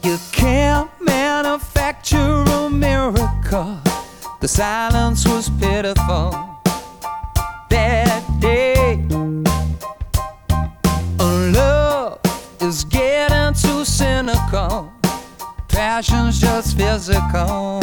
You can't manufacture a miracle. The silence was pitiful that day. Love is getting too cynical. Passion's just physical.